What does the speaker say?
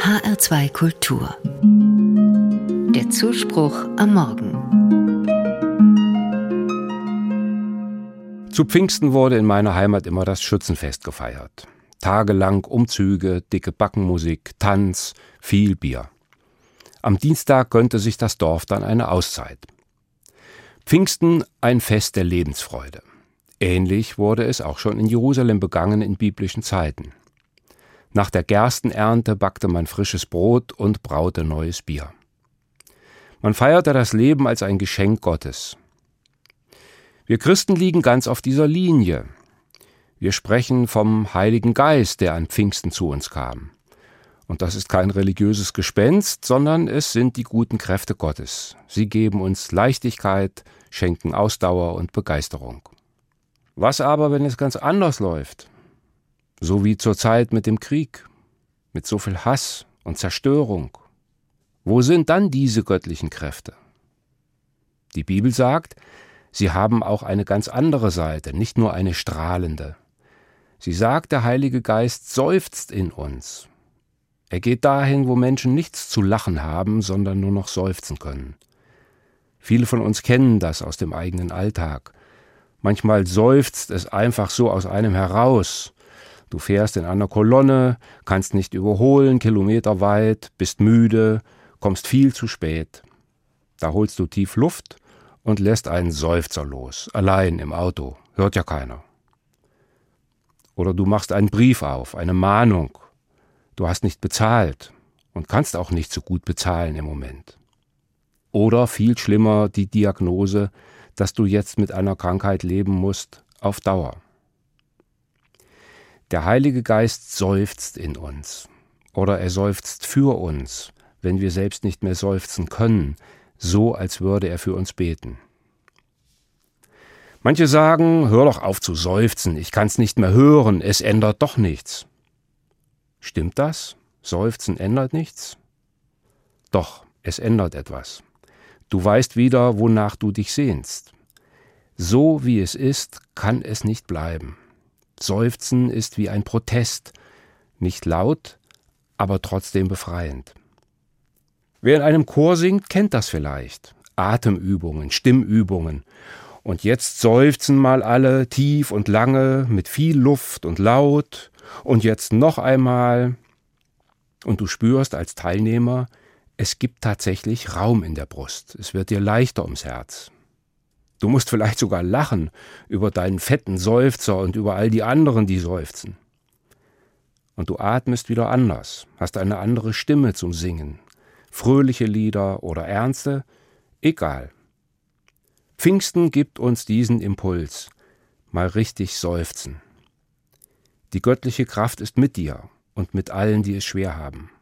HR2 Kultur. Der Zuspruch am Morgen. Zu Pfingsten wurde in meiner Heimat immer das Schützenfest gefeiert. Tagelang Umzüge, dicke Backenmusik, Tanz, viel Bier. Am Dienstag gönnte sich das Dorf dann eine Auszeit. Pfingsten ein Fest der Lebensfreude. Ähnlich wurde es auch schon in Jerusalem begangen in biblischen Zeiten. Nach der Gerstenernte backte man frisches Brot und braute neues Bier. Man feierte das Leben als ein Geschenk Gottes. Wir Christen liegen ganz auf dieser Linie. Wir sprechen vom Heiligen Geist, der an Pfingsten zu uns kam. Und das ist kein religiöses Gespenst, sondern es sind die guten Kräfte Gottes. Sie geben uns Leichtigkeit, schenken Ausdauer und Begeisterung. Was aber, wenn es ganz anders läuft? So wie zur Zeit mit dem Krieg, mit so viel Hass und Zerstörung. Wo sind dann diese göttlichen Kräfte? Die Bibel sagt, sie haben auch eine ganz andere Seite, nicht nur eine strahlende. Sie sagt, der Heilige Geist seufzt in uns. Er geht dahin, wo Menschen nichts zu lachen haben, sondern nur noch seufzen können. Viele von uns kennen das aus dem eigenen Alltag. Manchmal seufzt es einfach so aus einem heraus. Du fährst in einer Kolonne, kannst nicht überholen, kilometerweit, bist müde, kommst viel zu spät. Da holst du tief Luft und lässt einen Seufzer los, allein im Auto, hört ja keiner. Oder du machst einen Brief auf, eine Mahnung. Du hast nicht bezahlt und kannst auch nicht so gut bezahlen im Moment. Oder viel schlimmer die Diagnose, dass du jetzt mit einer Krankheit leben musst, auf Dauer. Der Heilige Geist seufzt in uns. Oder er seufzt für uns, wenn wir selbst nicht mehr seufzen können, so als würde er für uns beten. Manche sagen, hör doch auf zu seufzen, ich kann's nicht mehr hören, es ändert doch nichts. Stimmt das? Seufzen ändert nichts? Doch, es ändert etwas. Du weißt wieder, wonach du dich sehnst. So wie es ist, kann es nicht bleiben. Seufzen ist wie ein Protest, nicht laut, aber trotzdem befreiend. Wer in einem Chor singt, kennt das vielleicht. Atemübungen, Stimmübungen. Und jetzt seufzen mal alle tief und lange, mit viel Luft und laut. Und jetzt noch einmal. Und du spürst als Teilnehmer, es gibt tatsächlich Raum in der Brust. Es wird dir leichter ums Herz. Du musst vielleicht sogar lachen über deinen fetten Seufzer und über all die anderen, die seufzen. Und du atmest wieder anders, hast eine andere Stimme zum Singen. Fröhliche Lieder oder ernste, egal. Pfingsten gibt uns diesen Impuls, mal richtig seufzen. Die göttliche Kraft ist mit dir und mit allen, die es schwer haben.